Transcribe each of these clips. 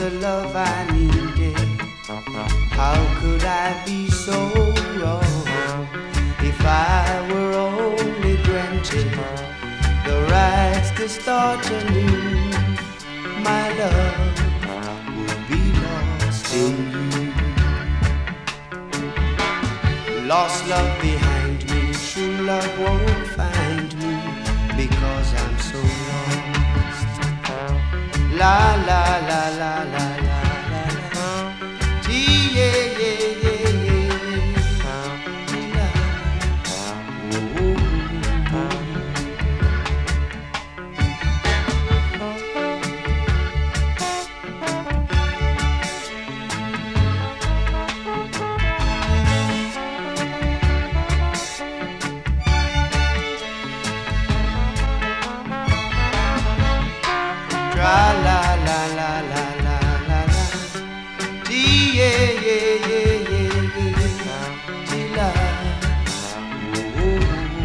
the love I needed. How could I be so wrong? If I were only granted the rights to start anew, my love would be lost in you. Lost love behind me, true love won't find me, because I'm so lost. La la la la la la la la. Gee, yeah yeah yeah yeah. La. Ooh, ooh, ooh. Tra la la la la la la la. Gee, yeah yeah yeah yeah yeah. Gee, la. Ooh, ooh,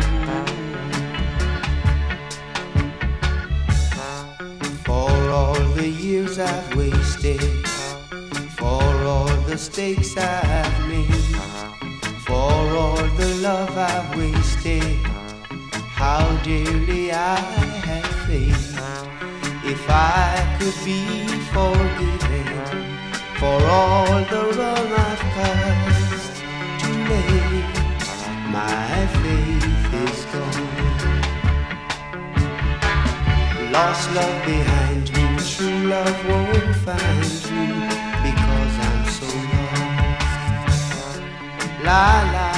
ooh. For all the years I've wasted, for all the mistakes I've made, for all the love I've wasted, how dearly I have faith. If I could be forgiven for all the wrong I've caused, too late, my faith is gone. Lost love behind me, true love won't find me, because I'm so lost. La la.